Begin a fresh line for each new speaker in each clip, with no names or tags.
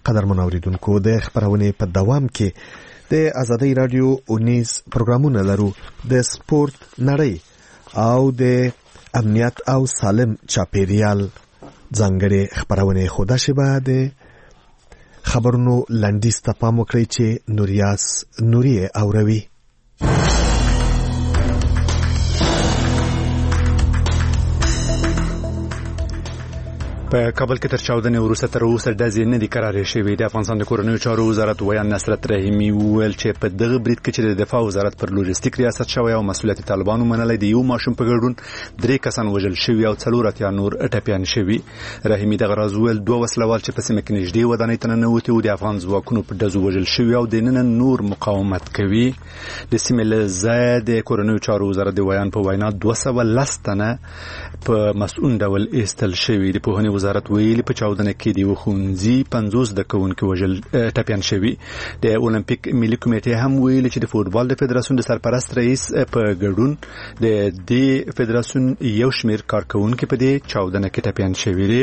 قدرمن اوریدونکو د خبرونه په دوام کې د آزادۍ رادیو 19 پروګرامونه لرو د سپورت نړۍ او د امنیت او سالم چاپیریال ځانګړي خبرونه خوده شبه د خبرونو لنډیز ته پام وکړئ چې نوریاس نوریه اوروي.
په کابل کې تر چاودنې وروسته تر اوسه ډزې نه دي قرارې شوې. د افغانستان د کورنیو چارو وزارت ویان نصرت رحیمي وویل چې په دغه برید کې چې د دفاع وزارت پر لوجستیک ریاست شوی او مسؤلیت طالبانو منلای د یو ماشوم په ګډون 3 کسان وژل شوي او 4 نور ټپيان شوي. رحیمي دغه راز ویل 2 وسلوال چې په سیمه کې نږدې ودانۍ ته ننوتي او د افغان ځواکونو په ډزو وژل شوي او د نن نور مقاومت کوي. د سیمې له ځایه د کورنیو چارو وزارت د ویان په وینا 210 تنه په مسؤل ډول ایستل شوي. د پوهنې وزارت ویلي په چاودنه کې دی وخونځي 50 د کوونکو وژل ټپيان شوي. د اولمپیک ملي کمیټې هم ویلي چې د فوتبال د فدراسیون د سرپرست رئیس په ګډون د دې فدراسیون یو شمېر کارکونکو په دې چاودنه کې ټپيان شوي دي.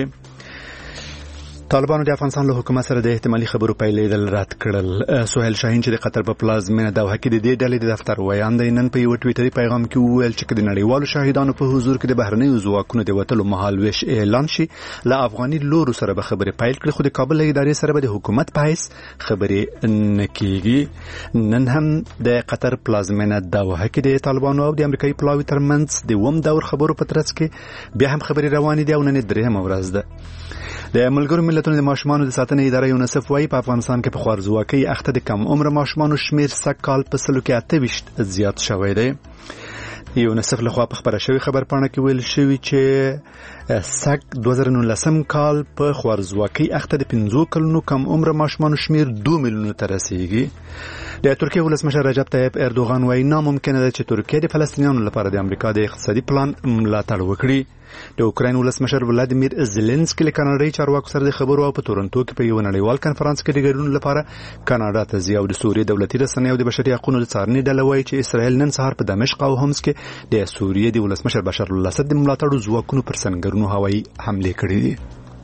طالبانو د افغانستان له حکومت سره د احتمالي خبرو پیلېدل رد کړل. سهیل شاهین چې د قطر په پلازمینه دوحه کې د دې ډلې د دفتر ویان دی نن په یو ټویټري پیغام کې وویل چې د نړیوالو شاهدانو په حضور کې د بهرنیو ځواکونو د وټلو مهالويش اعلان شي له افغاني لورو سره به خبرې پیل کړي خو د کابل ادارې سره به د حکومت په حیث خبرې نه کیږي. نن هم د قطر پلازمینه دوحه کې د طالبانو او د امریکایي پلاوي ترمنځ د وم دور خبرو په ترڅ کې بیا هم خبرې روانې دي او نن درېمه ورځ ده. د ملګرو ملتونو د ماشومانو د ساتنې ادارې یونیسف وايي په افغانستان کې په خوارځواکۍ اخته د کم عمر ماشومانو شمیر سږکال په 28 زیات شوی دی. یونیسف له خوا په خبره شوی خبرپاڼه کې ویل شوی چې سږ 2019 کال په خوارځواکۍ اخته د 15 کلونو کم عمر ماشومانو شمیر 2 میلیونو ته رسیږي. د ترکیه ولسمشر رجب طیب اردوغان وايي ناممکنه ده چې ترکیه د فلسطینیانو لپاره د امریکا د اقتصادي پلان ملاتړ وکړي. د اوکراین ولسمشر ولادیمیر زيلنسکي له کاناډایي چارواکو سره د خبرو او په تورنټو کې په یو نړیوال کانفرنس کې د ګډون لپاره کاناډا ته ځي او د سوریې دولتي رسنیو او د بشري حقوقو د څارنې ډله وايي چې اسرائیل نن سهار په دمشق او حمص کې د سوریې د ولسمشر بشار الاسد د ملاتړو ځواکونو پر سنگرونو هوایي حمله کړې دي.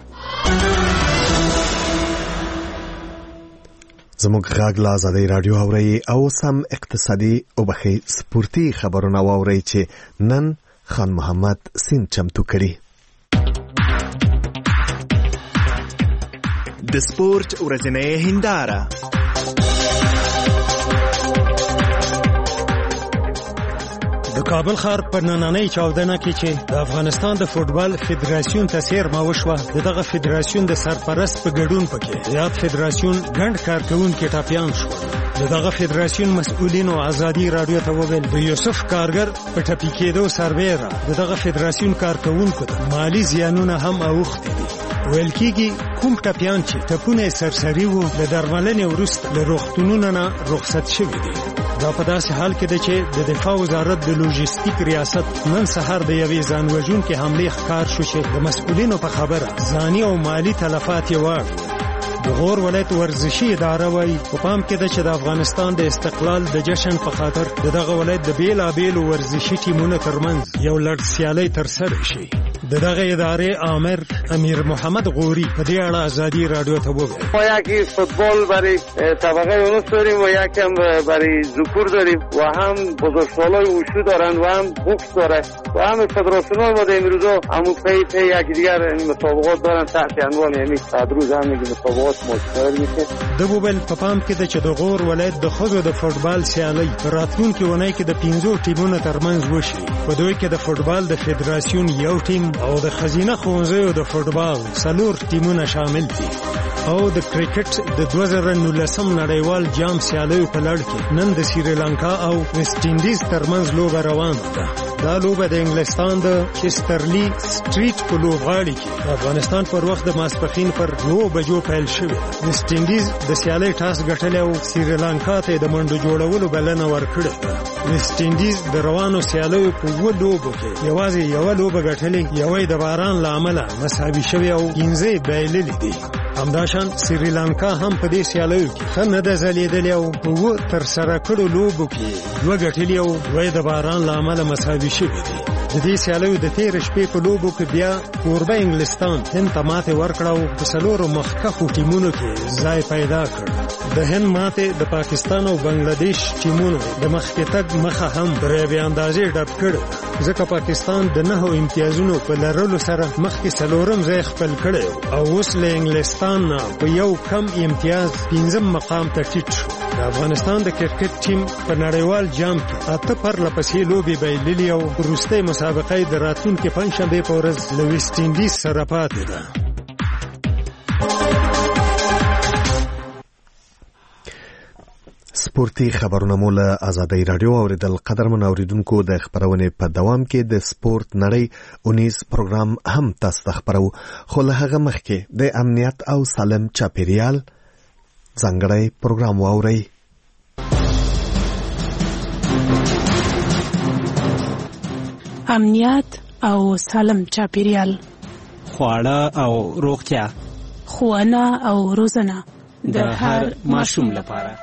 زموږ غږ له آزادۍ رادیو اوري او سم اقتصادي او بخي سپورتي خبرونه واوري چې نن خان محمد سین چمتو کړي.
د سپورت ورځنۍ هنداره
د کابل ښار په نننۍ چاودنه کې چې د افغانستان د فوټبال فدراسیون تسیر ما وشوه دغه فدراسیون د سرپرست په ګډون پکې زیات فدراسیون ګڼ کارکونکو ټاپیان شو. دغه فدراسیون مسؤلینو آزادي رادیو ته وویل د یوسف کارګر په ټپي کېدو سرویرا دغه فدراسیون کارکونکو ته مالی زیانونه هم اوښتي دي. ویل کېږي کوم ټپیان چې ټپونه سرسري وو د درملنې وروسته له روغتونونو نه رخصت شوي دي. دا په داسې حال کې ده چې د دفاع وزارت د لوجستیک ریاست نن سهار د یوې ځانوژونکې حملې ښکار شو چې د مسؤلینو په خبره ځاني او مالی تلفات یې واړوي. د غور ولایت ورزشي اداره وايي په پام کې ده چې د افغانستان د استقلال د جشن په خاطر دغه ولایت د بیلابیلو ورزشي ټیمونو ترمنځ یو لړ سیالۍ ترسره شي. دغه اداره امیر محمد غوری په دې اړه آزادی رادیو ته وویل
ما یکی فوتبال برای طبقه اونس داریم و یکی هم برای ذکور داریم و هم بزرگسالای وشو دارن و هم بوکس داره و هم فدراسیون ما در امروزا همون پی یکی دیگر مسابقات دارن تحت عنوان یعنی صد روز هم مسابقات مشترک میشه.
د بوبل په پام کې ده چې د غور ولایت د ښځو د فوټبال سیالۍ راتلونکي اونۍ کې د 15 ټیمونو ترمنځ وشي. په دوی کې د فوټبال د فدراسیون یو ټیم او د خزینه ښوونځیو د فوټبال 4 ټیمونه شامل دي. او د کرکټ د 2019 نړیوال جام سیالیو په لړ کې نن د سریلانکا او ویسټ انډیز ترمنځ لوبه روانه ده. دا لوبه د انګلستان د چسترلی سټریټ په لوبغاړي کې افغانستان پر وخت د ماسپښین پر 9 بجو پیل شوه. ویسټ انډیز د سیالۍ ټاس ګټلی او سریلانکا ته د منډو جوړولو بلنه ورکړه. ویسټ انډیز د روانو سیالیو په 2 لوبو کې یوازې یو لوبه ګټلې، یوې د باران لامل مساوي شوه او 15 بایللې دي. همداشان سریلانکا هم په دې سیالیو کې ښه نه ده ځلېدلې او په 2 تر سره کړو لوبو کې 2 ګټلې او 2 د باران لامل مساوي شوه دي. د دې سیالیو د تیر شپې په لوبو کې بیا کوربه انګلستان هند ته ماتې ورکړه او په څلورو مخکښو ټیمونو کې ځای پیدا کړ. د هند ماتې د پاکستان او بنگلاديش ټیمونو د مخکې تګ مخه هم پر یوې اندازې ډب کړ، ځکه پاکستان د 9 امتیازونو په لرلو سره مخکې څلورم ځای خپل کړی او اوس له انګلستان نه په یو کم امتیاز 5م مقام ته ټیټ شو. د افغانستان د کرکټ ټیم په نړیوال جام کې 8 پرلپسې لوبې بایللې او وروستۍ مسابقه د راتلونکي پنځشنبه په ورځ له ویسټ انډیز سره پاتې ده.
سپورتي خبرونه مو له آزادۍ رادیو اوریدل. قدرمن اوریدونکو د خبرونه په دوام کې د سپورت نړۍ 19 پروګرام هم تاسو ته خبرو، خو له هغه مخکې د امنیت او سالم چاپیریال ځانګړی پروګرام واورئ.
امنیت او سالم چاپیریال،
خواړه او روغتیا،
ښوونه او روزنه
د هر ماشوم لپاره.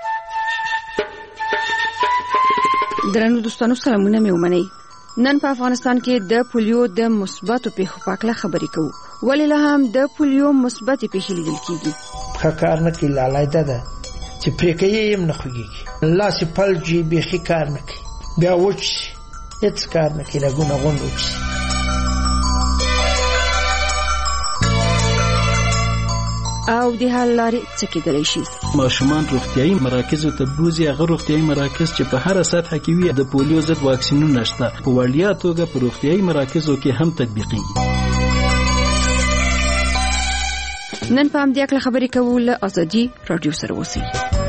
درنو دوستانو سلامونه مې ومنئ. نن په افغانستان کې د پولیو د مثبتو پیښو په اړه خبرې کوو. ولې لا هم د پولیو مثبتې پیښې لیدل کیږي؟
ښه کار نه کوي، لالیده ده چې پرې کوي هم نه خوږېږي، لاسې پلجي بیخي کار نه کوي، بیا وچ شي هېڅ کار نه کوي، لګونه غونډ وچ شي.
او د حل لارې څه کېدلی شي؟
ماشومان روغتیایي مراکزو ته بوزي. هغه روغتیایي مراکز چې په هره سطحه کې وي د پولیو ضد واکسینونه شته، په وړیا توګه په روغتیایي مراکزو کې هم تطبیقېږي.
نن په همدې اړه خبرې کوو له آزادي رادیو سره. اوسئ.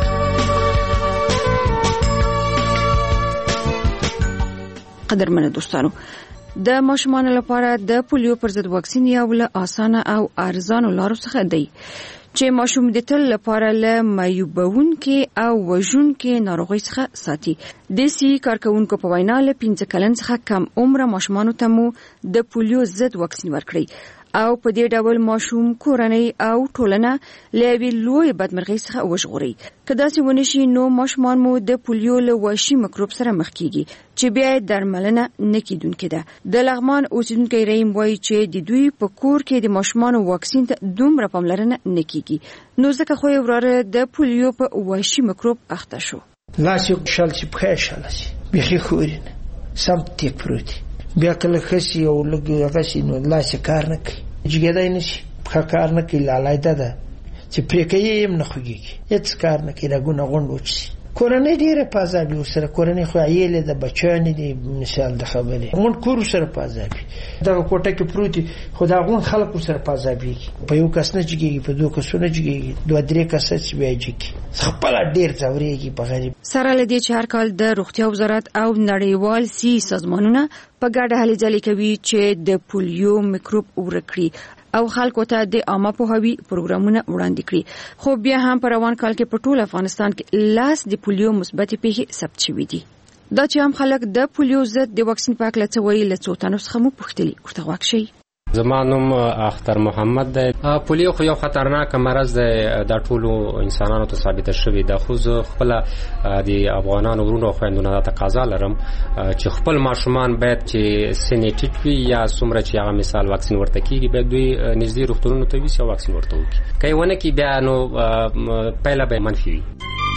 قدرمنو دوستانو، د ماشومانو لپاره د پولیو پر ضد واکسین یو له اسانه او ارزانه لارو څخه دی چې ماشوم د تل لپاره له معیوبونکو او وژونکو ناروغۍ څخه ساتي. د سي کارکونکو په وینا له 15 کلن څخه کم عمر ماشومانو ته مو د پولیو ضد واکسین ورکړي او په دې ډول ماشوم کورنۍ او ټولنه له وی لوی بدمرغۍ څخه وژغوري. کله چې ونشي نو ماشومان مو د پولیو له وحشي میکروب سره مخ کیږي چې بیا درملنه نکیدونکې ده. د لغمان اوسیدونکو رحیم وایي چې د دوی په کور کې د ماشومان واکسین ته دومره پاملرنه نکیږي، نو ځکه خو یې وراره د پولیو په وحشي میکروب اخته شو.
لاسې شل چې په شل شي بیخي خورین سم تیک پروتي، بیا کله خسي او لګي غسي نو لاسې کار نه کوي، جګیدای نشي، ښه کار نه کوي، لالیده ده چې پرې کوي هم نه خوږېږي، هېڅ کار نه کوي، لګونه غونډ وچ شي. کورنۍ ډېره په عذاب وي ورسره، کورنۍ خو عیلې د بچیانې دي، مثال د خبرې غونډ کور ورسره په عذاب وي، دغه کوټه کې پروت دي خو د غونډ خلک ورسره په عذاب وي، په یو کس نه جګېږي، په دوه کسو نه جګېږي، 2-3 کسه چې بیا جګي خپله ډېر ځورېږي په غریب.
سره له دې چې هر کال د روغتیا وزارت او نړیوال سي سازمانونه په ګډه هلې ځلې کوي چې د پولیو میکروب ورک کړي او خلکو ته د عامه پوهاوي پروګرامونه وړاندې کړي، خو بیا هم په روان کال کې په ټول افغانستان کې لاس د پولیو مثبتې پیښې ثبت شوې دي. دا چې هم خلک د پولیو ضد د واکسین په اړه څه وایي، له څو تنو څخه مو پوښتلي، ورته غوږ شئ.
زما نوم اختر محمد دی. پولیو خو یو خطرناک مرض دی، دا ټولو انسانانو ته ثابته شوې ده، خو زه خپل د افغانانو ورونو او خویندونو ته تقاضا لرم چې خپل ماشومان باید چې سنې ټیټ وي یا څومره چې هغه مثال واکسین ورته کیږي باید دوی نږدې روغتونونو ته ویسي او واکسین ورته وکړي، که یې ونه کړي بیا نو پایله به منفي وي.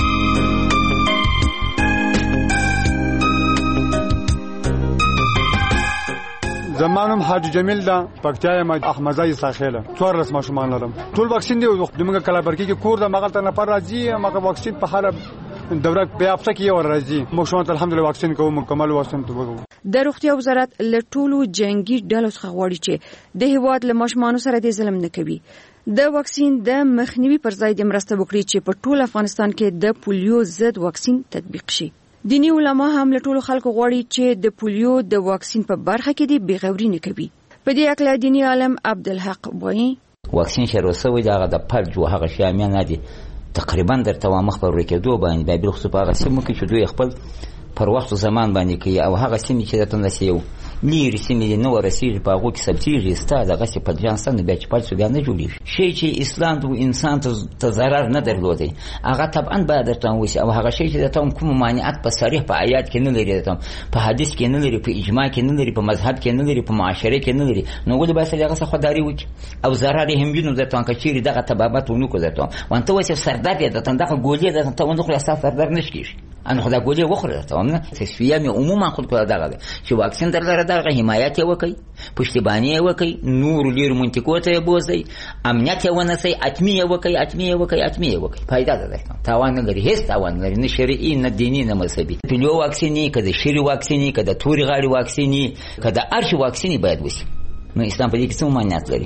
زمانم حاج جمیل دا پکتیا یم احمدزای ساخیله 14 ماشومان لرم، ټول واکسین دی دمګه کلابرکی کې کور د مغل ته نفر راځي، مګه واکسین په هر دوره په هفته کې ور راځي، ماشومان الحمدلله واکسین کوو، مکمل واکسین ته وګورو.
د روغتیا وزارت له ټولو جنگي ډلو څخه غواړي چې د هیواد له ماشومان سره د ظلم نه کوي، د واکسین د مخنیوي پر ځای د مرسته وکړي چې په ټول افغانستان کې د پولیو ضد واکسین تطبیق شي. دینی علما هم له ټولو خلکو غواړي چې د پولیو د واکسین په برخه کې د بیغوري نه کوي. په دې اړه دینی عالم عبدالحق وایي
واکسین شروع شوی دا د پرج او هغه شیان نه دي تقریبا درته مخ پر ورکېدو باندې بل خصوص په هغه سیمو کې چې دوی خپل پر وخت زمان باندې کوي او هغه سیمې چې دته نسیو لیرې سیمې دې نه ورسېږي په هغو کې ثبتېږي ستا دغسې په جان سته نو بیا چې پټ شو بیا نه جوړېږي. شی چې اسلام انسان ته ضرر نه درلودی هغه طبعا باید درته وشي او هغه شی چې درته کوم مانعت په صریح په آیات کې نه لري، درته په حدیث کې نه لري، په اجماع کې نه لري، په مذهب کې نه لري، په معاشره کې نه لري، نو ولې باید هغه څه خودداري وکړي او ضرر یې هم وینو درته که چیرې دغه طبابت ونه کړو درته وانته وایي سردرد یې درته دغه ګولۍ درته ونه خوري ستا سردرد نه کېږي ان خدا ګولۍ وخوره درته نه تصفیه مې عموما خود کړه دغه چې واکسین در لره دغه حمایت یې وکړي، پشتیباني یې وکړي، نور لیر منطقو ته یې بوځئ، امنیت یې ونسئ، اتمي یې وکړي، فایده ده درته تاوان نه لري، هېڅ تاوان نه لري، نه شرعي نه دیني نه مذهبي. پولیو واکسین که د شري واکسین که د تورې غاړې واکسین که د هر شي واکسین باید وشي. نو اسلام په دې کې څه ممانعت لري؟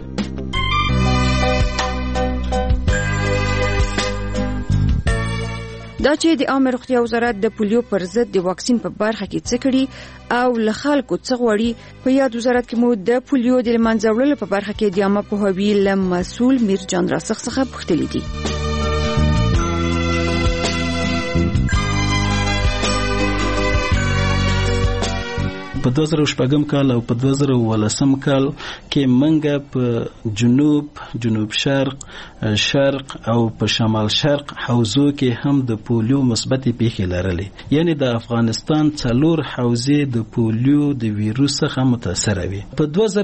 دا چې د عامه روغتیا وزارت د پولیو پر ضد د واکسین په برخه کې څه کړي او له خلکو څه غواړي، په یاد وزارت کې مو د پولیو د له منځه وړلو په برخه کې د عامه پوهاوي له مسؤل میرجان راسخ څخه پوښتلي دي.
په 2014 کال او په 2018 کال کې منګه په جنوب شرق او په شمال شرق حوزو کې هم د پولیو مثبتې پیښې لرلې، یعنی د افغانستان 4 حوزې د پولیو د ویروس څخه متاثر وي. په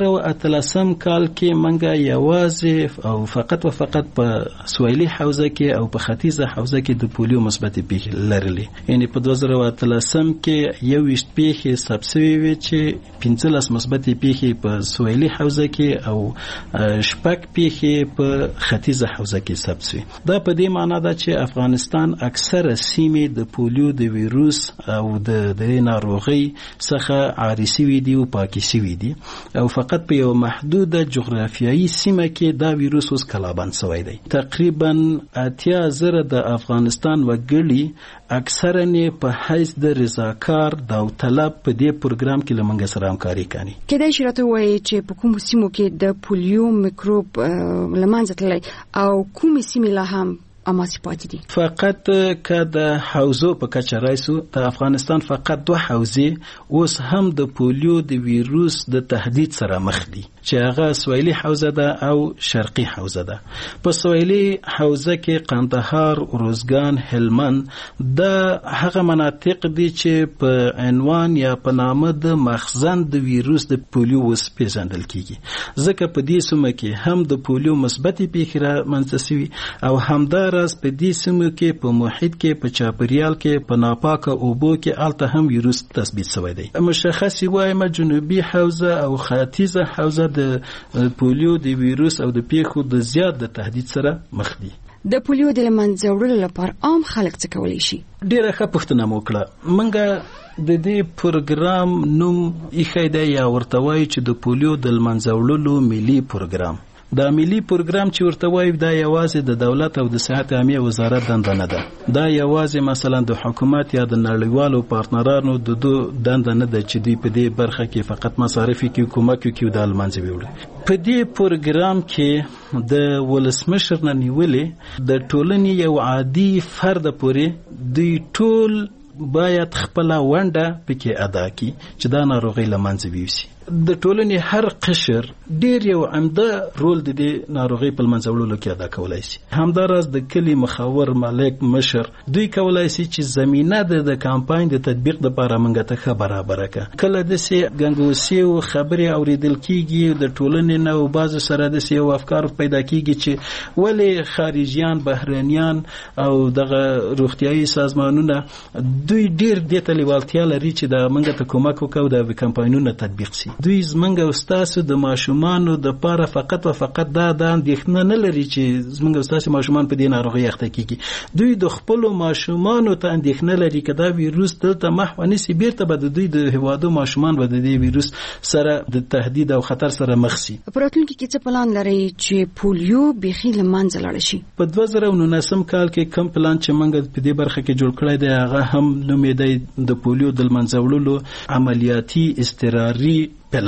2018 کال کې منګه یوازې او فقط په سویلي حوزه کې او په ختیځه حوزه کې د پولیو مثبتې پیښې لرلې، یعنی په 2018 کې 21 پیښې ثبت شوې چې 15 مثبتې پیښې په سویلي حوزه کې او 6 پیښې په ختیځه حوزه کې ثبت شوې. دا په دې معنی ده چې افغانستان اکثره سیمې د پولیو د ویروس او د ناروغۍ څخه عاري شوي دي او پاکي شوي دي او فقط په یو محدوده جغرافیایي سیمه کې دا ویروس اوس کلابند شوی دی. تقریبا 80,000 د افغانستان وګړي اکثرا په حیث د رضاکار داوطلب په دې پروګرام کې له منګه سره همکاري کوي.
کله چې راته وایي چې په کوم سیمو کې د پولیو میکروب لمانځه تللی او کوم سیمې لا هم اماسي پاتې دي؟ فقط که د حوزو په کچه رایسو د افغانستان فقط 2 حوزې اوس هم د پولیو د ویروس د تهدید سره مخ دي چې هغه سویلي حوزه ده او شرقي حوزه ده. په سویلي حوزه کې قندهار، روزګان، هلمند د هغه مناطق دي چې په عنوان یا په نامه د مخزن د ویروس د پولیو وس پیژندل کیږي، ځکه په دې سیمه کې هم د پولیو مثبتې پیښې رامنځته شوي او همدا راز په دې سیمو کې په محیط کې په چاپریال کې په ناپاکه اوبو کې الته هم ویروس تثبیت شوی دی. مشخصي وایم جنوبي حوزه او ختیځه حوزه د پولیو د ویروس او د پیښو د زیات د تهدید سره مخ دي. د پولیو د منځه وړلو لپاره عام خلک څه کولی شي؟
ډیره ښه پوښتنه مو وکړه. منګه د دې پروګرام نوم ایښی دی یا ورته وایي چې د پولیو د منځه وړلو ملي پروګرام. دا ملي پروګرام چې ورته وایي دا یوازې د دولت او د صحت عامه وزارت دنده نه ده، دا یوازې مثلا د حکومت یا د نړیوالو پارتنرانو د دنده نه ده چې دوی په دې برخه کې فقط مصارف کوي، کومک کوي د المنځ ویوړي. په دې پروګرام کې د ولسمشر نه نیولې د ټولنې یو عادي فرد پورې دوی ټول باید خپل ونده پکې ادا کړي چې دا ناروغي لمنځه ویوسي. د ټولنې هر قشر ډیر یو عمده رول د دې ناروغي په منځ وړلو کې ادا کولای شي. همداراز د کلی مخاور مالک مشر دوی کولای شي چې زمينه د کمپاین د تطبیق لپاره منګه ته برابر کړي. کله د سي غنګوسی او خبري اوریدل کیږي د ټولنې نو بعض سره د سي افکار پیدا کیږي چې ولی خارجيان بهرنيان او دغه روغتيایي سازمانونه دوی ډیر د تلیوالتیا لري چې د منګه ته کومک وکړي د کمپاینونو تطبیق شي. دوی زمنګ او ستاسو د ماشومانو د پاره فقط دا اندېښنه نه لري چې زمنګ او ستاسو ماشومان په دې ناروغي اخته کیږي. دوی د خپل ماشومانو ته اندېښنه لري چې دا ویروس دلته محو نسی بیرته به د دوی د هوادو ماشومان به د دې ویروس سره د تهدید او خطر سره مخ شي. پراتونکو کې څه پلان لري چې پولیو بيخي لمنځه لاړ شي؟ په 2019 کال کې کوم پلان چې موږ په دې برخه کې جوړ کړی دی هغه هم نومېدی د پولیو د لمنځه وړلو عملیاتي اضطراري پلان.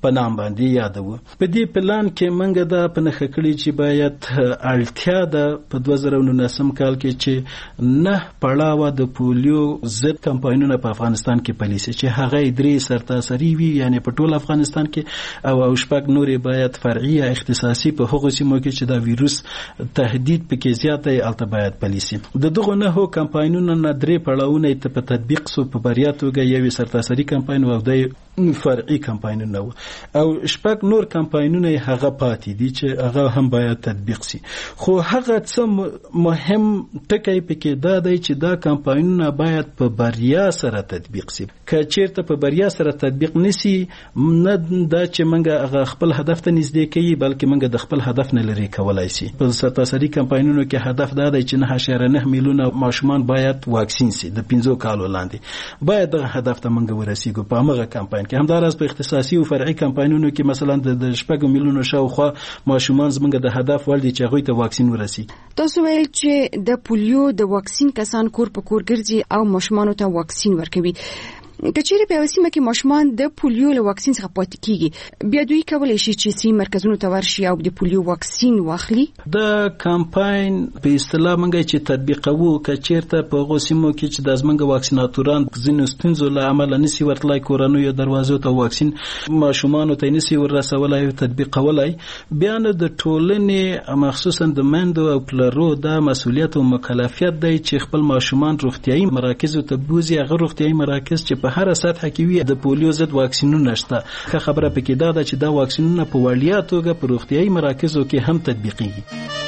په نام باندې یادو. په دې پلان کې منګه دا په نخښه کړی چې باید اړتیا ده په 2019 کال کې چې نه پړاوه د پولیو ضد کمپاینونه په افغانستان کې پلي شي چې هغه 3 سرتاسري وي، یعنی په ټول افغانستان کې او شپږ نورې باید فرعي یا اختصاصي په هغو سیمو کې چې دا ویروس تهدید پکې زیات دی البته باید پلي شي. د دغه نه کمپاینونو نه 3 پړاوونه ته په تطبیق سو په بریا توګه یو سرتاسري کمپاین او د فرعي کمپاینونه او شپږ نور کمپاینونه هغه پاتې دي چې هغه هم باید تطبیق شي. خو هغه څه مهم ټکی پکې دا دی چې دا کمپاینونه باید په بریا سره تطبیق شي. که چیرته په بریا سره تطبیق نشي نه دا چې منګه هغه خپل هدف ته نږدې کوي بلکې منګه د خپل هدف نه لري کولای شي. په سرتاسري کمپاینونو کې هدف دا دی چې 9.9 میلیونه ماشومان باید واکسین شي د 15 کالو لاندې. باید دغه هدف ته منګه ورسیږو په هغه کمپاین کې. همداراز په اختصاصي او فرعي کمپاینونو کې مثلا د 8 میلیونه شاوخوا ماشومان زمونږ د هدف ول دي چې هغوی ته واکسین ورسي.
تاسو ویل چې د پولیو د واکسین کسان کور په کور ګرځي او ماشومان ته واکسین ورکوي. کچېره په وسیمه کې ماشومان د پولیو له واکسین څخه پاتې کیږي بیا دوی کولای شي چې سي مرکزونو ته ورشي او د پولیو واکسین واخلي.
د کمپاین په اصطلاح منګه چې تطبیقوو کچېرته په غوسیمو کې چې د ازمنګ واکسیناتوران ځینې ستونزو له امله نسی ورتلای کورانو یا دروازو ته واکسین ماشومان ته نسی ورسولای او تطبیقولای. بیا نو د ټولنې مخصوصا د مندو او پلرو د مسؤلیت او مکلفیت دی چې خپل ماشومان روغتيایي مراکز ته بوزي. هغه روغتيایي مراکز چې په هر سطح کې وي د پولیو ضد واکسینونه شته. که خبره پکې دا ده چې دا واکسینونه په وړیا توګه په روغتيایي مراکزو کې هم تطبیقيږي.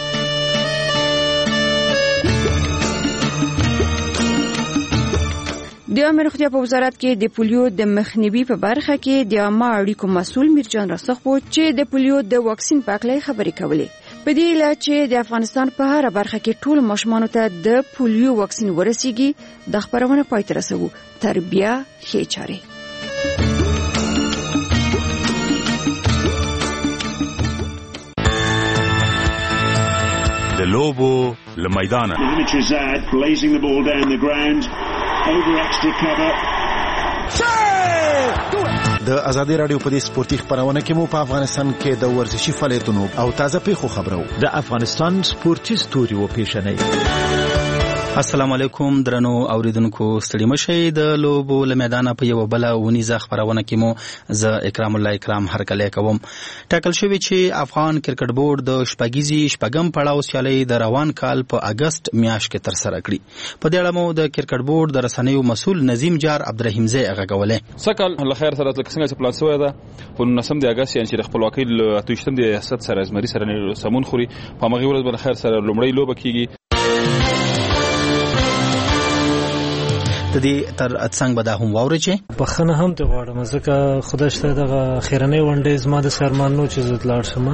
د امر روغتیا په وزارت کې د پولیو د مخنیوي په برخه کې د عامه اړیکو مسؤل میرجان راسخ وو چې د پولیو د واکسین په اړه خبرې کولې. په دې اله چې د افغانستان په هر برخه کې ټول ماشومان ته د پولیو واکسین ورسیږي د خبرونه پای ته رسوي. تربیه ښه چاري.
د لوبو له میدانه
د ازادي رادیو په دې سپورتي خبرونه کې مو په افغانستان کې د ورزشي فعالیتونو او تازه پیښو خبرو
د افغانستان سپورتي ستوري و پیښنې.
السلام علیکم درنو اوریدونکو، ستړي مشئ. د لوبو له میدانه په یو بل ونیزه خبرونه کې مو ز اکرام الله اکرام هرکلی کوم. ټاکل شوی چې افغان کرکټ بورډ د شپږم پړاو سیالي د روان کال په اگست میاشت کې تر سره کړي. په دې اړه مو د کرکټ بورډ د رسنیو مسؤل نظیم جار عبدالرحیم زی غږولې.
سکل له خیر سره لکه څنګه چې پلان شوی ده په 19 د اگست یعنی چې خپلواکۍ له 28 د ریاست سره ازمري سره سمون خوري. په مغرب ورځ بل خیر سره لومړی لوبه کیږي.
د دې تر څنګ به دا هم واوري چې
بخنه هم ته غواړم ځکه خدای شته دغه خیرنۍ ونډې زما د سرمانو چې زت لاړ شم.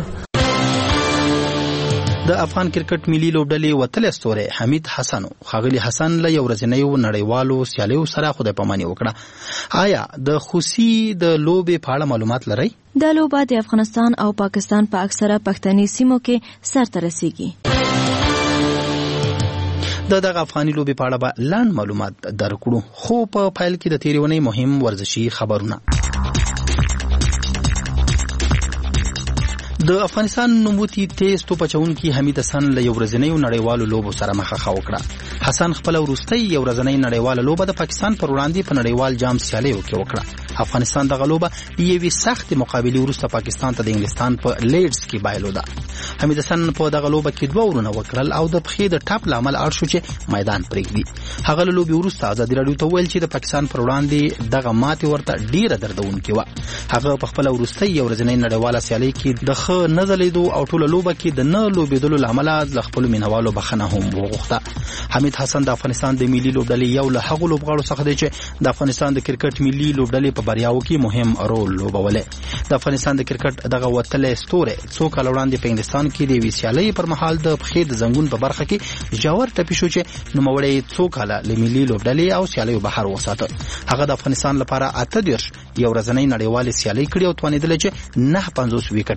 د افغان کرکټ ملي لوبډلې وتل استوره حمید حسن خاغلی حسن له یو ورځنیو نړیوالو سیالیو سره خدای پاماني وکړه. آیا د خوسي د لوبې په اړه معلومات لرئ؟
د لوبه د افغانستان او پاکستان په اکثره پښتني سیمو کې سرته رسیږي.
دغه افغاني لوبې په اړه به لاندې معلومات درکړو، خو په فایل کې د تیرونې مهم ورزشي خبرونه. د افغانستان نوموتی تیز توپ اچونکي حمید حسن له یو ورځنیو نړیوالو لوبو سره مخه وکړه. حسن خپل وروستۍ یو ورځنۍ نړیواله لوبه د پاکستان پر وړاندې په نړیوال جام سیالیو کې وکړه. افغانستان دغه لوبه یوې سخت مقابله وروسته پاکستان ته د انګلستان په لیډز کې بایلوده. حمید حسن په دغه لوبه کې 2 ورونه وکړل او د پخې د ټاپ لامل اړ شو چې میدان پرېږدي. هغه له لوبې وروسته ازادي رادیو ته ویل چې د پاکستان پر وړاندې دغه ماتې ورته ډیره دردونکې وه. هغه په خپل وروستۍ یو ورځنۍ نړیواله سیالي کې د نه ځلیدو او ټوله لوبه کې د نه لوبېدلو له امله له خپلو مینوالو بخښنه هم وغوښته. حمید حسن د افغانستان د ملي لوبډلې یو له هغو لوبغاړو څخه دی چې د افغانستان د کرکټ ملي لوبډلې په بریاو کې مهم رول لوبولی. د افغانستان د کرکټ دغه وتلی ستوری څو کاله وړاندې په انګلستان کې د یوې سیالۍ پر مهال د پښې د زنګون په برخه کې ژور ټپي شو چې نوموړی څو کاله له ملي لوبډلې او سیالیو بهر وساته. هغه د افغانستان لپاره 38 یو ورځنۍ نړیوالې سیالۍ کړې او توانېدلی چې 950 وکټې واخلي.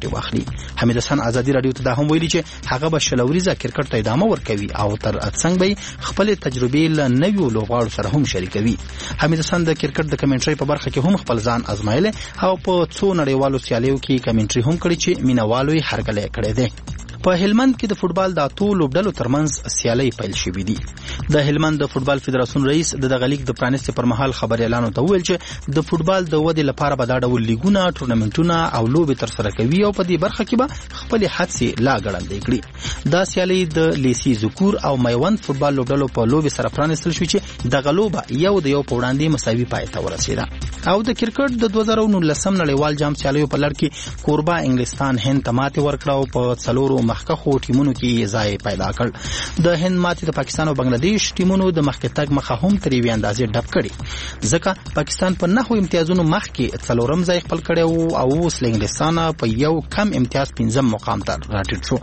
حمید حسن ازادي رادیو ته دا هم ویلي چې هغه به شلوريزه کرکټ ته ادامه ورکوي او تر څنګ به خپل تجربې له نویو لوبغاړو سره هم شریکوي. حمید حسن د کرکټ د کمنټري په برخه کې هم خپل ځان ازمایلی او په څو نړیوالو سیالیو کې کمنټري هم کړی چې مینوالو یې هرکلی کړی دی. په هلمند کې د فوتبال د اتو لوبډلو ترمنځ سیالۍ پیل شوې دي. د هلمند د فوتبال فدراسیون رئیس د دغه لیګ د پرانیستې پر مهال خبري اعلان ته وویل چې د فوتبال د ودې لپاره به دا ډول لیګونه، ټورنمنټونه او لوبې ترسره کوي او په دې برخه کې به خپلې هڅې لا ګړندۍ کړي. دا سیالۍ د لیسي ذکور او میوند فوتبال لوبډلو په لوبې سره پرانیستل شوې چې دغه لوبه یو د یو په وړاندې مساوي پای ته ورسېده. او د کرکټ د 2019 نړیوال جام سیالیو په لړ کې کوربه انګلستان هند ته ماتې ورکړه او په څلورو مخکښو ټیمونو کې ځای پیدا کړ. د هند ماتې د پاکستان او بنگلاديش ټیمونو د مخکې تګ مخه هم تر یوې اندازې ډب کړي، ځکه پاکستان په 9 امتیازونو مخکې څلورم ځای خپل کړی او اوس له انګلستان په یو کم امتیاز 5م مقام ته راټیټ شو.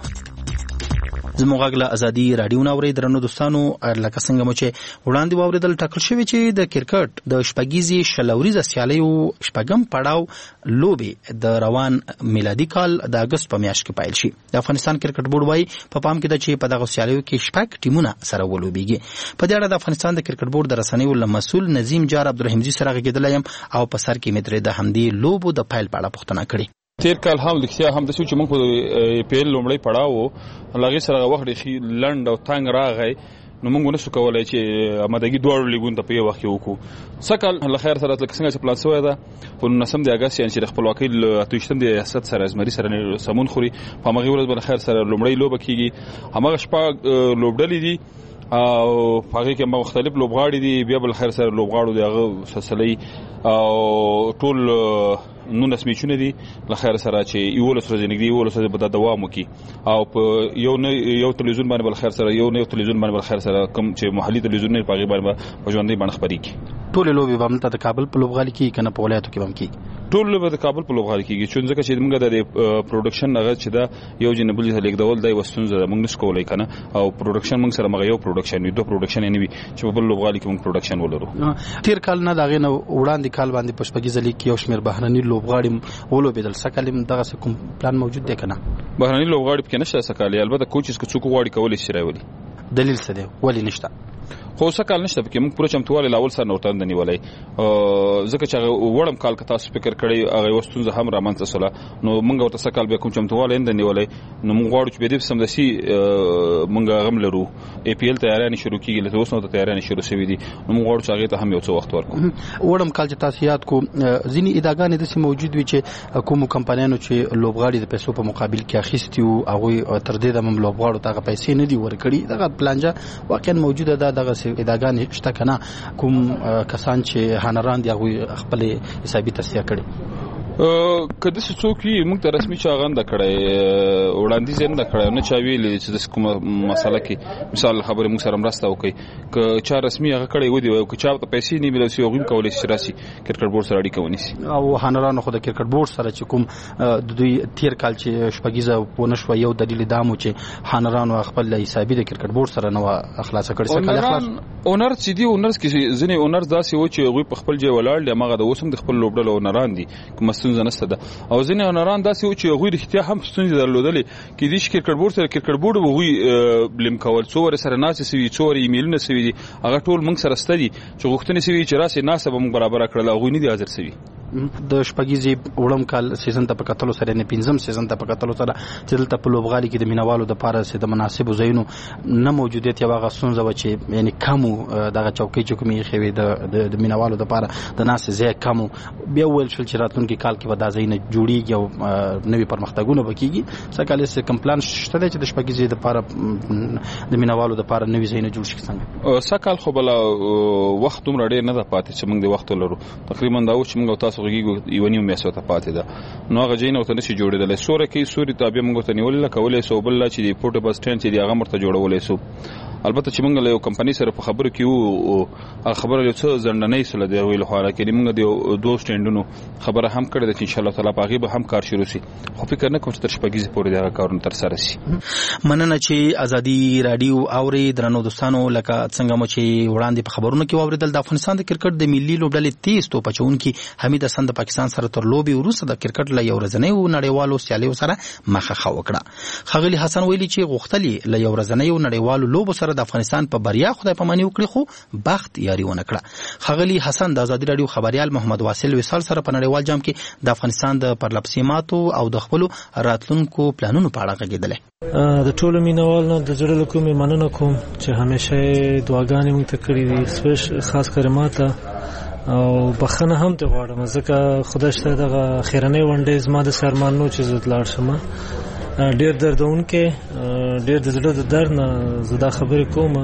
زموږ غږ له ازادي رادیو نه اورئ. درنو دوستانو، لکه څنګه مو چې وړاندې واورېدل، ټاکل شوی چې د کرکټ د شپږیزې شلوریزه سیالیو شپږم پړاو لوبې د روان میلادي کال د اګست په میاشت کې پیل شي. د افغانستان کرکټ بورډ وايي په پام کې ده چې په دغه سیالیو کې شپږ ټیمونه سره ولوبېږي. په دې اړه د افغانستان د کرکټ بورډ د رسنیو له مسؤل نظیم جار عبدالرحیمزي سره غږېدلی یم او په سر کې مې ترې د همدې لوبو د پیل په اړه پوښتنه کړې.
تیر کال هم لکھیا هم د سوچ موږ په پیل لومړی پړاو لږه سره وخت لند او تنگ راغی، نو موږ نه شو کولای چې امادګي دوه لیګون ته په یو وخت کې وکړو. سکل له خیر سره لکه څنګه چې پلان شوی ده په 19 د اگست چې د خپلواکۍ له 28 د ریاست سره ازمري سره سمون خوري په هغه ورځ بل خیر سره لومړی لوب کیږي. هغه شپه لوبډلې دي او هغه کې مختلف لوبغاړي دي، بیا بل خیر سره لوبغاړو دی هغه سلسله او ټول 19 میچونه دي له خیر سره چې یو له سره نږدې یو له سره به دوام وکي او په یو تلویزیون باندې بل خیر سره یو تلویزیون باندې بل خیر سره کوم چې محلي تلویزیون په غیبه باندې په ژوندۍ باندې خبري کی.
ټول لوبي به ملته د کابل په لوبغالي کې کنه په ولایتو کې هم کې
ټول لوبي د کابل په لوبغالي کې چې ځکه چې موږ د پروډکشن هغه چې دا یو جنبل لیک ډول دی وسونځه موږ نس کولای کنه او پروډکشن موږ سره مغه یو پروډکشن وي دوه پروډکشن نه وي چې په لوبغالي کې موږ پروډکشن ولرو.
تیر کال نه داغه نه وړاندې کال باندې پښپګي ځلې کې یو شمیر بهرني لوبغاړي ولوبېدل. سکالم دغه کوم پلان موجود دی کنه؟
بهرني لوبغاړي کې نشته سکالي، البته کوچز که څوک غواړي کولای شي راولي.
دلیل څه دی ولی نشته؟
خو سکال نشته پکې موږ پوره چمتواله لاول سره نوټان دی نیولای، ځکه چې وړم کال که تاسو فکر کړی هغه وستونزه هم رامنځته سوله، نو موږ ورته سکال به کوم چمتواله اند نیولای، نو موږ غواړو چې به دې سم دسي موږ غم لرو. ای پی ال تیارانه شروع کیږي، له اوس نو تیارانه شروع شوې دي، نو موږ غواړو چې هغه ته هم یو څه وخت ورکړو.
وړم کال چې تاسو یاد کو ځینی اداګانې د سیمه موجود وي چې کوم کمپنیانو چې لوبغاړي د پیسو په مقابل کې اخیستي او هغه تر دې د لوبغاړو ته پیسې نه دی ورکړي. دغه پلانجه واقعا موجوده ده. دغه اداګانې شته کنه کوم کسان چې هنران دی هغه خپل حسابي تصفیه کړي؟
کله چې څوک یې موږ ته رسمي چاغنده کړی وړاندیز نه کړی نه چا ویلي چې د کومه مسله کې مثال خبره موږ سره مرسته وکړي که چا رسمي هغه کړی و دی او که چا ته پیسې نه ملوي او غوښم کولای شي راسي کرکټ بورډ سره اړیکه ونیسي.
او هنرانو خو د کرکټ بورډ سره چې کوم د دوی تیر کال چې شپږیزه پونه شو یو دلیل دامو چې هنرانو خپل حسابي د کرکټ بورډ سره نو اخلاص کړی. څه
اخلاص اونر چې دی اونرز کې ځنې اونرز داسې و چې غوي په خپل ځای ولاړ دی، ماغه د اوسم د خپل لوبډل اونران دي کوم ستونزه نشته ده. او ځینې اونران داسې و چې غوي د اختیار هم ستونزې درلودلې کې دي چې کرکټ بورډ سره کرکټ بورډ وغوي بلیم کول څو ور سره ناس سوي څو ور ایمیلونه سوي دي هغه ټول موږ سره ستدي چې غوښتنې سوي چې راسي ناس به موږ برابر کړل غوي نه دي حاضر سوي.
د شپږیزي وړم کال سیزن ته په کتلو سره نه پنځم سیزن ته په کتلو سره چې دلته په لوبغالي کې د مینوالو د پاره سي د مناسب زینو نه موجودیت یو هغه سنځ و چې یعنی کمو دغه چوکۍ چې کومې خوي د مینوالو د پاره د ناس زیات کمو. بیا ول شل چې راتلونکي کال کې به دا زینه جوړیږي او نوې پرمختګونه وکړي. سکهاله سه کمپلان شته چې د شپږیزي د پاره د مینوالو د پاره نوې زینه جوړ شي. څنګه
سکهال خو بل وخت دومره ډېر نه ده پاتې چې موږ د وخت لرو، تقریبا دا و چې موږ تاسو یو نیم میاشت ته پاتې ده، نو هغه جین او ته نشي جوړېدل. سورې کې سوري تابع موږ ته نیول کولای سو بل چې د پورټ بس سټینډ چې دی هغه مرته جوړولای سو البته چې موږ له یو کمپنی سره په خبرو کې وو خبره یو څه ځندنۍ سره دی ویل خو راکې موږ د دوه سټینډونو خبره هم کړې ده چې ان شاء الله تعالی په هغه به هم کار شروع شي خو فکر نه کوم چې تر شپږیزې پورې دا کارونه تر سره شي.
مننه چې ازادي رادیو اوري درنو دوستانو لکه څنګه مو چې وړاندې په خبرونو کې واوریدل د افغانستان د کرکټ د ملي لوبډلې تیز توپ اچونکي حمید حسن د پاکستان سره تر لوبي وروسته د کرکټ له یو ورځنیو نړیوالو سیالیو سره مخه وکړه. ښاغلي حسن ویلي چې غوښتلې له یو ورځنیو نړیوالو لوبو سره د افغانستان په بریا خدای پاماني وکړي خو بخت یاري ونه کړه. ښاغلي حسن د ازادي رادیو خبريال محمد واصل وصال سره په نړیوال جام کې د افغانستان د پرلپسیماتو او د خپل راتلونکو پلانونو په اړه غږیدل.
د ټولو مینوال نه د زړه له کومې مننه کوم چې همیشه دعاګانې موږ ته کړې دي خاص کر ماته او بخنه هم ته غواړم ځکه خدای شته دغه اخیرنۍ ونډې زما د سرمان نو چې زه لاړ شم ډېر دردونکې ډېر د زړه د درد نه زه دا خبرې کوم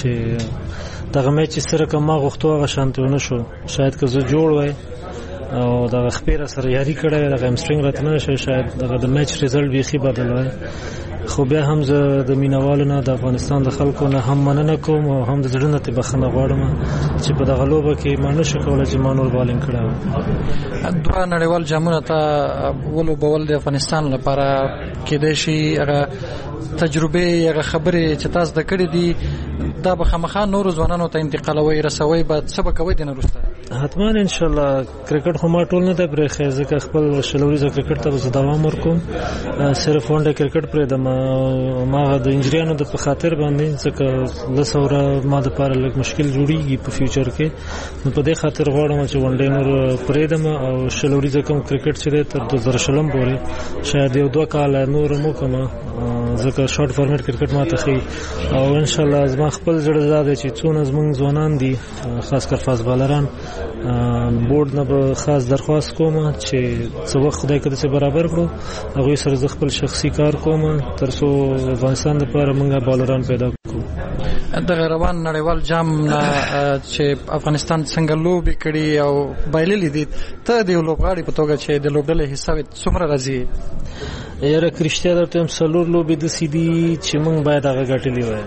چې دغه میچ چې سره کوم ما غوښتو هغه شانتي ونه شو. شاید که زه جوړ وای او دغه خپې را سره یاري کړی دغه همسټرینګ راته نه شي شاید دغه د میچ ریزلټ بیخي بدل وای. خو بیا هم زه د مینوالو نه د افغانستان د خلکو نه هم مننه کوم او هم د زړه نه بخښنه غواړم چې په دغه لوبه کې ما نشو کولی چې ما نور بالینګ کړی وای.
دوه نړیوال جامونه ته ولوبول د افغانستان لپاره کېدای شي هغه تجربه هغه خبرې چې تاسو د کړې دي دا به خامخا نورو ځوانانو ته انتقالوي رسوي به څه به کوئ دنه وروسته؟
حتما ان شاء الله کرکټ خو ما ټول نه دی پرېښی ځکه خپل شلوریزه کرکټ ته به دوام ورکوم صرف ونډه کرکټ پرېږدم ما د انجریانو د په خاطر باندې ځکه لس اوره ما دپاره لږ مشکل جوړیږي په فیوچر کې نو په دې خاطر غواړم چې ونډې نور پرېږدم او شلوریزه کوم کرکټ چې دی تر 2020 پورې شاید یو دوه کاله نور هم وکړم ځکه شارټ فارمیټ کرکټ ما ته ښي او ان شاء الله زما خپل زړه دا دی چې څونه زموږ ځوانان دي خاص کر فاست بالران بورډ نه به خاص درخواست کوم چې څه وخت خدای کده چې برابر کړو هغوی سره زه خپل شخصي کار کوم تر څو افغانستان لپاره موږ بالران پیدا کړو.
د روان نړیوال جام چې افغانستان څنګه لوبې کړي او بایللې دي ته د یو لوبغاړي په توګه چې د لوبډلې حصه څومره راځي؟
یاره کرشتیا درته هم څلور لوبې داسې دي چې موږ باید هغه ګټلې وای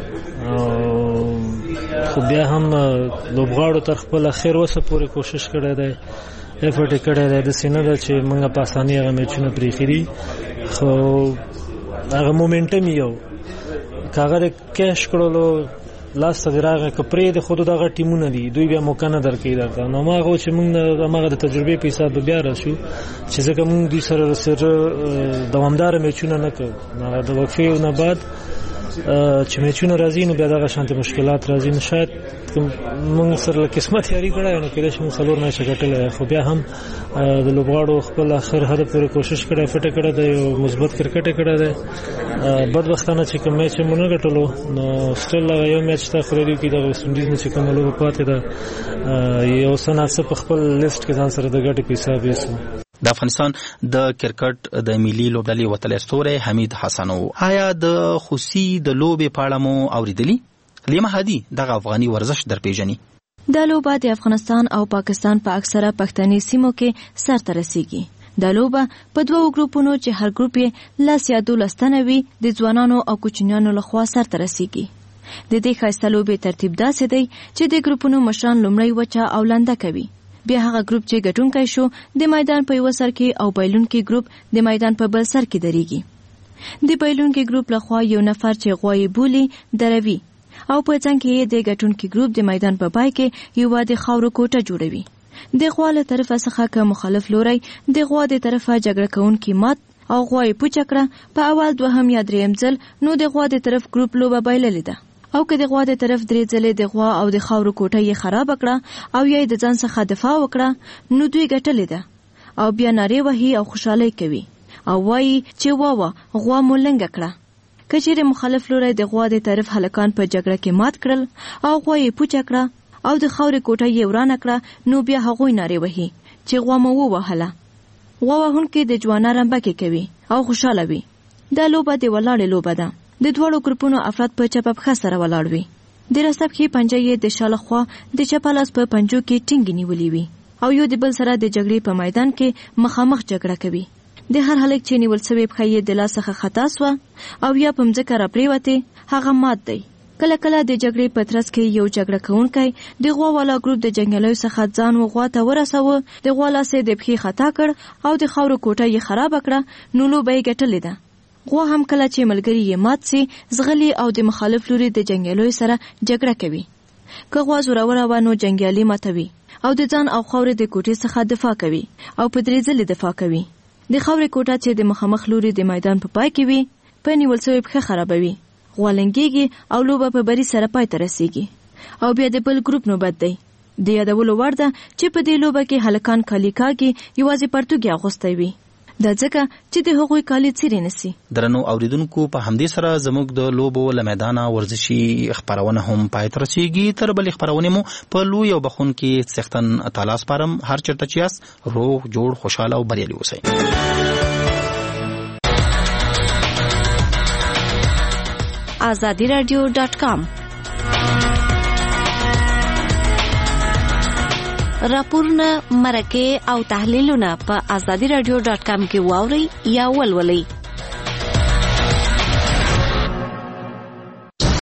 خو بیا هم لوبغاړو تر خپل اخر وسه پورې کوشش کړی دی افورټ یې کړی دی داسې نه ده چې موږ په اسانۍ هغه میچونه پرېښي دي خو هغه مومنټم یو که هغه د کیش کړلو لاس ته راغی که پرې د خود دغه ټیمونه دي دوی بیا موقع نه درکوي درته نو هماغه چې موږ هماغه د تجربې په حساب بیا راشو چې ځکه موږ دوی سره دوامداره میچونه نه کوو د وقفې نه بعد چې میچونه راځي نو بیا دغه شانتي مشکلات راځي نو شاید موږ سره قسمت یاري کړی نو کېدای شي موږ څلور میچه ګټلی خو بیا هم د لوبغاړو خپل اخر حد پورې کوشش کړی فټه کړی دی او مثبت کرکټ یې کړی دی بدبختانه چې کوم میچ مو نه ګټلو نو سټل یو میچ ته خو لري کې د ویسټ انډیز نه چې کوم لوبه پاتې ده یو څه په خپل لیست کې ځان سره د ګټې په حساب یې
د افغانستان د کرکټ د ملي لوبډلې وتلی ستوری حمید حسن آیا د خوسي د لوبې په اړه مو اوریدلی؟ لیما هادي دغه افغاني ورزش درپېژني.
دا لوبه د افغانستان او پاکستان په اکثره پښتني سیمو کې سرته رسیږي. دا لوبه په دوو ګروپونو چې هر ګروپ یې لس یا 12 تنه وي د ځوانانو او کوچنیانو لخوا سرته رسیږي. د دې ښایسته لوبې ترتیب داسې دی چې د ګروپونو مشران لومړی وچه او لنده کوي بیا هغه ګروپ چې ګټونکی شو د میدان په یو سر کې او بایلونکي ګروپ د میدان په بل سر کې درېږي. د بایلونکي ګروپ لخوا یو نفر چې غوايي بولي دروي او په څنګ کې د ګټونکي ګروپ د میدان په پای کې یو د خاورو کوټه جوړوي. د غوا له طرفه څخه که مخالف لوري د غوا د طرفه جګړه کوونکي مات او غوايي پوچ کړه په اول دوهم یا دریم ځل نو د غوا د طرف ګروپ لوبه بایللې ده او که د غوا د طرف درې ځلې د غوا او د خاورو کوټه یې خراب کړه او یا د ځان څخه دفاع وکړه نو دوی ګټلې ده او بیا نارې وهي او خوشحالي کوي او وایي چې واوه غوا مو لنګه کړه. که چیرې مخالف لوری د غوا د طرف هلکان په جګړه کې مات کړل او غوا یې پوچه کړه او د خاورې کوټه یې ورانه کړه نو بیا هغوی نارې وهي چې غوا مو ووهله. غوا وهونکي د جوانه رمبکې کوي او خوشحاله وي. دا لوبه د ولاړې لوبه ده. د دواړو ګروپونو افراد په چپه پښه سره ولاړ وي. د رسب کې پنجه یې د شاله خوا د چپه لاس په پنجو کې ټینګې نیولې وي او یو د بل سره د جګړې په میدان کې مخامخ جګړه کوي. د هر هلک چې نیول سوی پښه یې د لاس څخه خطا سوه او یا په مځکه راپریوتې هغه مات دی. کله کله د جګړې په ترڅ کې یو جګړه کوونکی د غوا والا ګروپ د جنګیالیو څخه ځان غوا ته ورساوه، د غوا لاس یې د پښې خطا کړ او د خاورو کوټه یې خرابه کړه، نو لوبه یې ګټلې ده. غوا هم کله چې ملګري یې مات سي زغلي او د مخالف لوري د جنګیالیو سره جګړه کوي. که غوا زوروره و نو جنګیالي ماتوي او د ځان او خاورې د کوټې څخه دفاع کوي او په درې ځلې دفاع کوي. د خاورې کوټه چې د مخامخ لوري د میدان په پای کې وي په نیول شوې پښه خرابوي، غوا لنګېږي او لوبه په بری سره پای ته رسیږي او بیا د بل ګروپ نوبت دی. د یادولو وړ ده چې په دې لوبه کې هلکان کالي کاږي یوازې پرتوګي اغوستی وي، دا ځکه چې د هغوی کالي څیرې نسی. درنو اوریدونکو، په همدې سره زموږ د لوبو له میدانه ورزشي خبرونه هم پای ته رسیږي. تر بلې خبرونې مو په لوی او بخونکي څښتن تعالی سپارم. هر چېرته چې یاست روغ جوړ خوشحاله او بریالي اوسئ. azadiradio.com راپورونه، مرکې او تحلیلونه په azadiradio.com کې واورئ یا ولولئ.